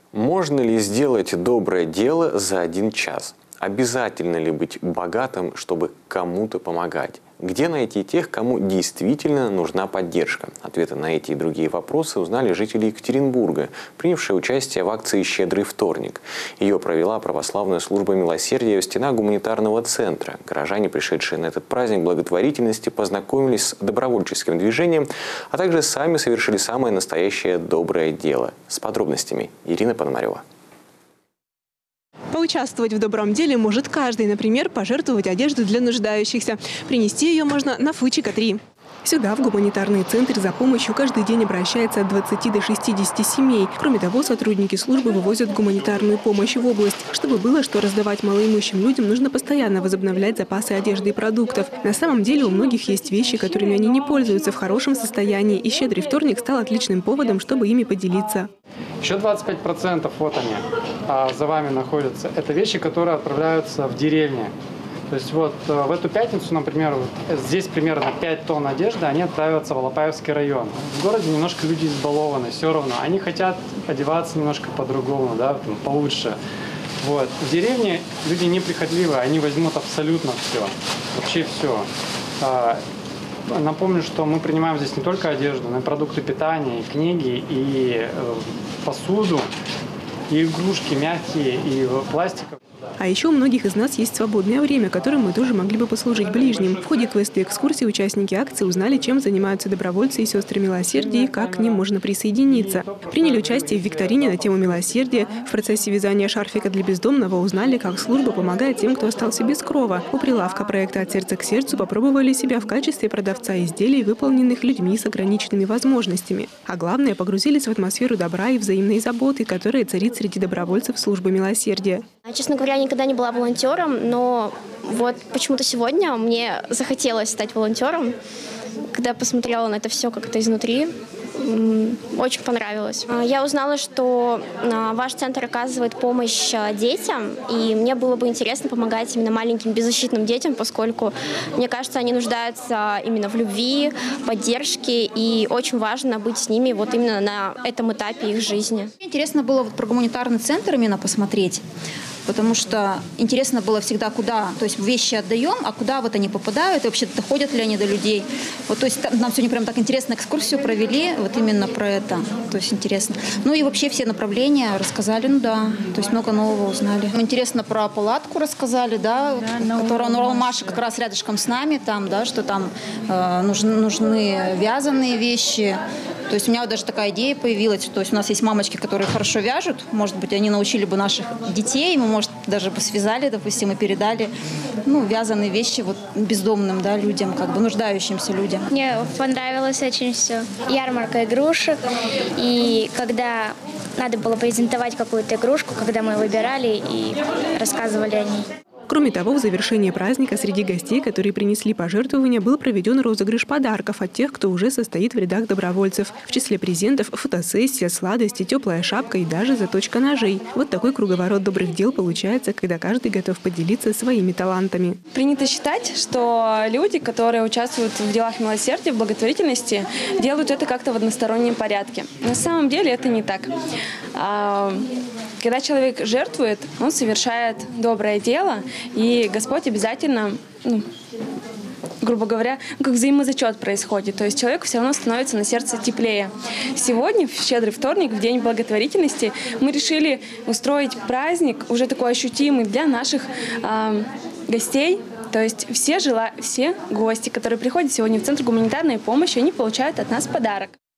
Можно ли сделать доброе дело за 1 час? Обязательно ли быть богатым, чтобы кому-то помогать? Где найти тех, кому действительно нужна поддержка? Ответы на эти и другие вопросы узнали жители Екатеринбурга, принявшие участие в акции «Щедрый вторник». Ее провела православная служба милосердия в стенах гуманитарного центра. Горожане, пришедшие на этот праздник благотворительности, познакомились с добровольческим движением, а также сами совершили самое настоящее доброе дело. С подробностями Ирина Пономарева. Поучаствовать в добром деле может каждый, например, пожертвовать одежду для нуждающихся. Принести ее можно на Фучика 3. Сюда, в гуманитарный центр, за помощью каждый день обращается от 20 до 60 семей. Кроме того, сотрудники службы вывозят гуманитарную помощь в область. Чтобы было что раздавать малоимущим людям, нужно постоянно возобновлять запасы одежды и продуктов. На самом деле у многих есть вещи, которыми они не пользуются в хорошем состоянии, и «Щедрый вторник» стал отличным поводом, чтобы ими поделиться. Еще 25%, вот они, за вами находятся. Это вещи, которые отправляются в деревни. То есть вот в эту пятницу, например, вот здесь примерно 5 тонн одежды, они отправятся в Алапаевский район. В городе немножко люди избалованы, все равно. Они хотят одеваться немножко по-другому, да, получше. Вот. В деревне люди неприхотливые, они возьмут абсолютно все, вообще все. Напомню, что мы принимаем здесь не только одежду, но и продукты питания, и книги, и посуду, и игрушки мягкие, и пластиковые. А еще у многих из нас есть свободное время, которым мы тоже могли бы послужить ближним. В ходе квеста и экскурсии участники акции узнали, чем занимаются добровольцы и сестры милосердия и как к ним можно присоединиться. Приняли участие в викторине на тему милосердия. В процессе вязания шарфика для бездомного узнали, как служба помогает тем, кто остался без крова. У прилавка проекта «От сердца к сердцу» попробовали себя в качестве продавца изделий, выполненных людьми с ограниченными возможностями. А главное, погрузились в атмосферу добра и взаимной заботы, которая царит среди добровольцев службы милосердия. Честно говоря, я никогда не была волонтером, но вот почему-то сегодня мне захотелось стать волонтером. Когда я посмотрела на это все как-то изнутри, очень понравилось. Я узнала, что ваш центр оказывает помощь детям, и мне было бы интересно помогать именно маленьким беззащитным детям, поскольку, мне кажется, они нуждаются именно в любви, поддержке, и очень важно быть с ними вот именно на этом этапе их жизни. Интересно было вот про гуманитарный центр именно посмотреть. Потому что интересно было всегда, куда, то есть вещи отдаем, а куда вот они попадают, и вообще доходят ли они до людей. Вот, то есть нам сегодня прям так интересно экскурсию провели, вот именно про это, то есть интересно. Ну и вообще все направления рассказали, ну да, то есть много нового узнали. Интересно про палатку рассказали, да, которая Нуралмаша как раз рядышком с нами, там, да, что там нужны вязаные вещи. То есть у меня вот даже такая идея появилась, то есть у нас есть мамочки, которые хорошо вяжут, может быть, они научили бы наших детей, мы, может, даже бы связали, допустим, и передали, ну, вязаные вещи вот бездомным, да, людям, как бы нуждающимся людям. Мне понравилось очень все. Ярмарка игрушек, и когда надо было презентовать какую-то игрушку, когда мы выбирали и рассказывали о ней. Кроме того, в завершении праздника среди гостей, которые принесли пожертвования, был проведен розыгрыш подарков от тех, кто уже состоит в рядах добровольцев. В числе презентов – фотосессия, сладости, теплая шапка и даже заточка ножей. Вот такой круговорот добрых дел получается, когда каждый готов поделиться своими талантами. Принято считать, что люди, которые участвуют в делах милосердия, в благотворительности, делают это как-то в одностороннем порядке. На самом деле это не так. Когда человек жертвует, он совершает доброе дело, и Господь обязательно, грубо говоря, как взаимозачет происходит. То есть человеку все равно становится на сердце теплее. Сегодня, в Щедрый вторник, в День благотворительности, мы решили устроить праздник, уже такой ощутимый для наших гостей. То есть все гости, которые приходят сегодня в Центр гуманитарной помощи, они получают от нас подарок.